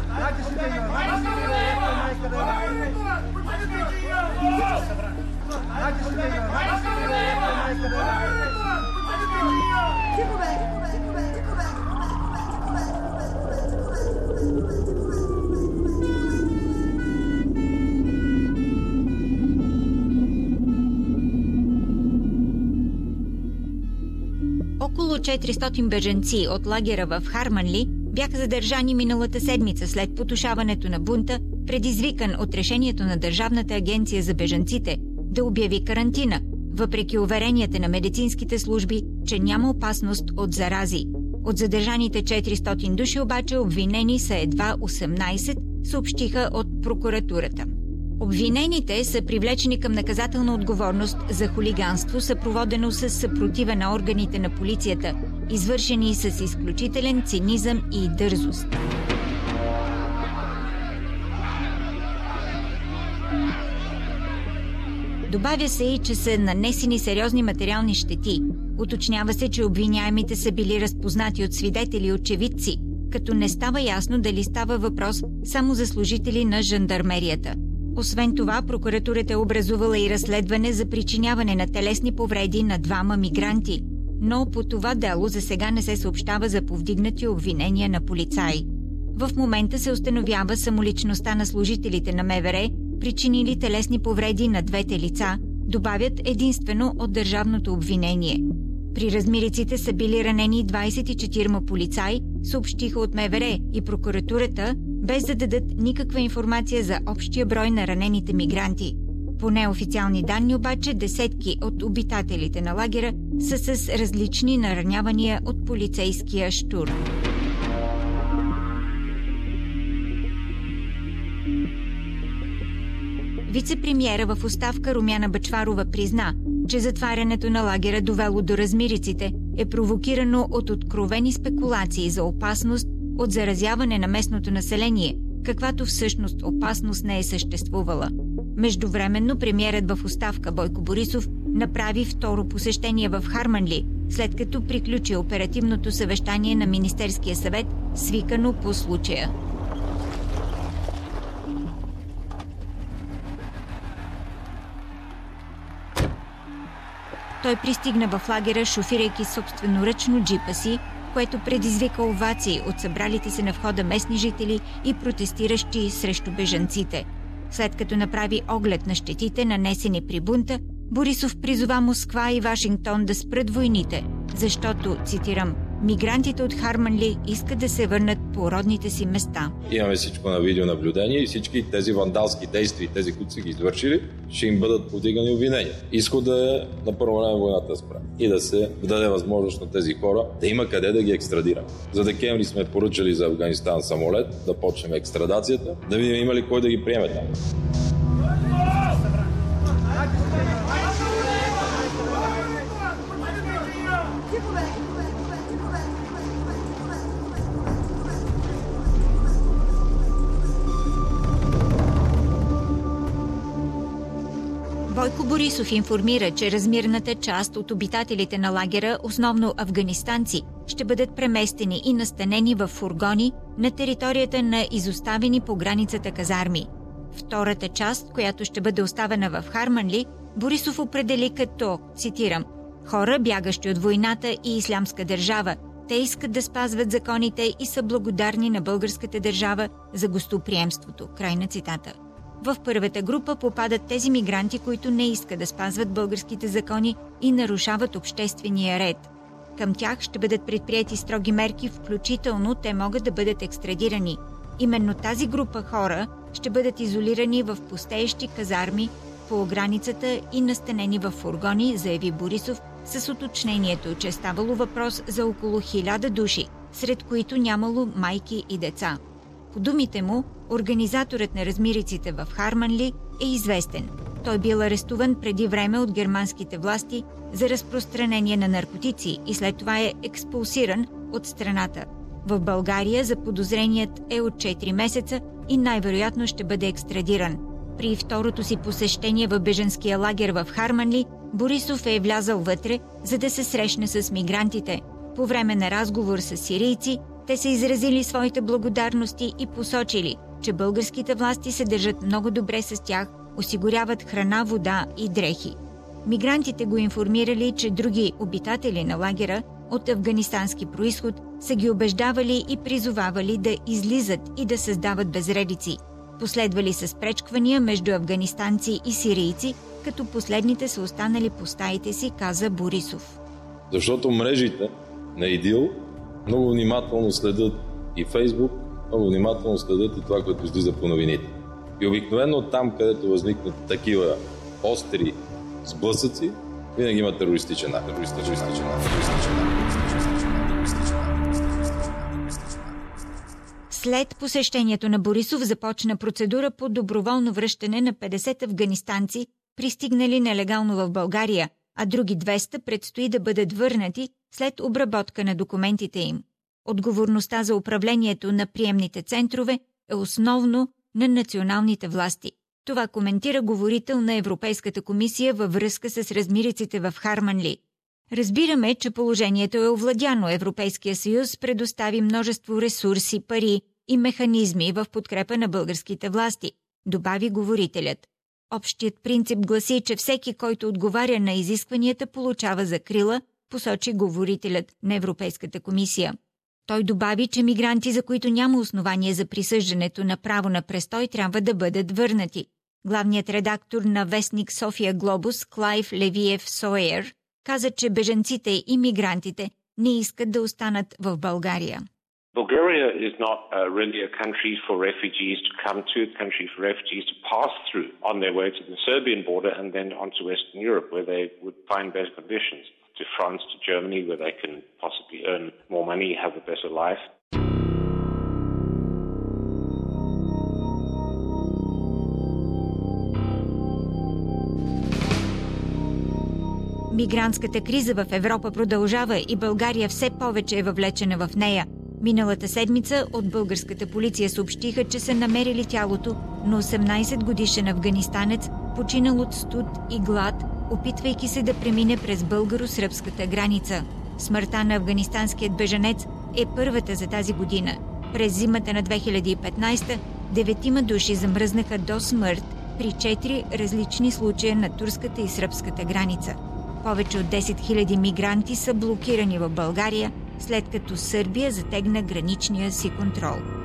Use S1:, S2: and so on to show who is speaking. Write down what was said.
S1: Около 400 бежанци от лагера в Харманли бяха задържани миналата седмица след потушаването на бунта, предизвикан от решението на Държавната агенция за бежанците да обяви карантина, въпреки уверенията на медицинските служби, че няма опасност от зарази. От задържаните 400 души обаче обвинени са едва 18, съобщиха от прокуратурата. Обвинените са привлечени към наказателна отговорност за хулиганство, съпроводено с съпротива на органите на полицията, извършени с изключителен цинизъм и дързост. Добавя се и, че са нанесени сериозни материални щети. Уточнява се, че обвиняемите са били разпознати от свидетели и очевидци, като не става ясно дали става въпрос само за служители на жандармерията. Освен това, прокуратурата е образувала и разследване за причиняване на телесни повреди на 2 мигранти, но по това дело за сега не се съобщава за повдигнати обвинения на полицаи. В момента се установява самоличността на служителите на МВР, причинили телесни повреди на двете лица, добавят единствено от държавното обвинение. При размириците са били ранени 24 полицаи, съобщиха от МВР и прокуратурата, без да дадат никаква информация за общия брой на ранените мигранти. По неофициални данни обаче, десетки от обитателите на лагера са с различни наранявания от полицейския щур. Вице-премиера в оставка Румяна Бъчварова призна, че затварянето на лагера, довело до размириците, е провокирано от откровени спекулации за опасност от заразяване на местното население, каквато всъщност опасност не е съществувала. Междувременно премиерът в оставка Бойко Борисов направи второ посещение в Харманли, след като приключи оперативното съвещание на Министерския съвет, свикано по случая. Той пристигна в лагера, шофирайки собственоръчно джипа си, което предизвика овации от събралите се на входа местни жители и протестиращи срещу бежанците. След като направи оглед на щетите, нанесени при бунта, Борисов призова Москва и Вашингтон да спрат войните, защото, цитирам, мигрантите от Харманли искат да се върнат по родните си места.
S2: Имаме всичко на видеонаблюдение и всички тези вандалски действия, тези, които са ги извършили, ще им бъдат повдигани обвинения. Изходът е на първо време войната да спре и да се даде възможност на тези хора да има къде да ги екстрадираме. За декември сме поръчали за Афганистан самолет, да почнем екстрадацията, да видим има ли кой да ги приеме там.
S1: Бойко Борисов информира, че размирната част от обитателите на лагера, основно афганистанци, ще бъдат преместени и настанени в фургони на територията на изоставени по границата казарми. Втората част, която ще бъде оставена в Харманли, Борисов определи като, цитирам, хора, бягащи от войната и ислямска държава. Те искат да спазват законите и са благодарни на българската държава за гостоприемството. Край на цитата. В първата група попадат тези мигранти, които не искат да спазват българските закони и нарушават обществения ред. Към тях ще бъдат предприети строги мерки, включително те могат да бъдат екстрадирани. Именно тази група хора ще бъдат изолирани в пустеещи казарми по границата и настанени в фургони, заяви Борисов, с уточнението, че ставало въпрос за около 1000 души, сред които нямало майки и деца. По думите му, организаторът на размириците в Харманли е известен. Той бил арестуван преди време от германските власти за разпространение на наркотици и след това е експулсиран от страната. В България заподозреният е от 4 месеца и най-вероятно ще бъде екстрадиран. При второто си посещение в бежанския лагер в Харманли, Борисов е влязал вътре, за да се срещне с мигрантите. По време на разговор с сирийци, Те са изразили своите благодарности и посочили, че българските власти се държат много добре с тях, осигуряват храна, вода и дрехи. Мигрантите го информирали, че други обитатели на лагера от афганистански происход са ги убеждавали и призовавали да излизат и да създават безредици. Последвали с пречквания между афганистанци и сирийци, като последните са останали по стаите си, каза Борисов.
S2: Защото мрежите на ИДИЛ много внимателно следят и Фейсбук, много внимателно следят и това, което излиза по новините. И обикновено там, където възникнат такива остри сблъсъци, винаги има терористичен акт.
S1: След посещението на Борисов започна процедура по доброволно връщане на 50 афганистанци, пристигнали нелегално в България, а други 200 предстои да бъдат върнати след обработка на документите им. Отговорността за управлението на приемните центрове е основно на националните власти. Това коментира говорител на Европейската комисия във връзка с размириците в Харманли. Разбираме, че положението е овладяно. Европейския съюз предостави множество ресурси, пари и механизми в подкрепа на българските власти, добави говорителят. Общият принцип гласи, че всеки, който отговаря на изискванията, получава закрила, посочи говорителят на Европейската комисия. Той добави, че мигранти, за които няма основание за присъждането на право на престой, трябва да бъдат върнати. Главният редактор на вестник София Глобус, Клайв Левиев Сойер, каза, че бежанците и мигрантите не искат да останат в България.
S3: Bulgaria is not really a country for refugees to come to, a country for refugees to pass through on their way to the Serbian border and then onto Western Europe, where they would find better conditions, to France, to Germany, where they can possibly earn more money, have a better life.
S1: Мигрантската криза в Европа продължава и България все повече е въвлечена в нея. Миналата седмица от българската полиция съобщиха, че са намерили тялото на 18-годишен афганистанец, починал от студ и глад, опитвайки се да премине през българо-сръбската граница. Смъртта на афганистанският бежанец е първата за тази година. През зимата на 2015 9 души замръзнаха до смърт при 4 различни случая на турската и сръбската граница. Повече от 10 000 мигранти са блокирани в България, след като Сърбия затегна граничния си контрол.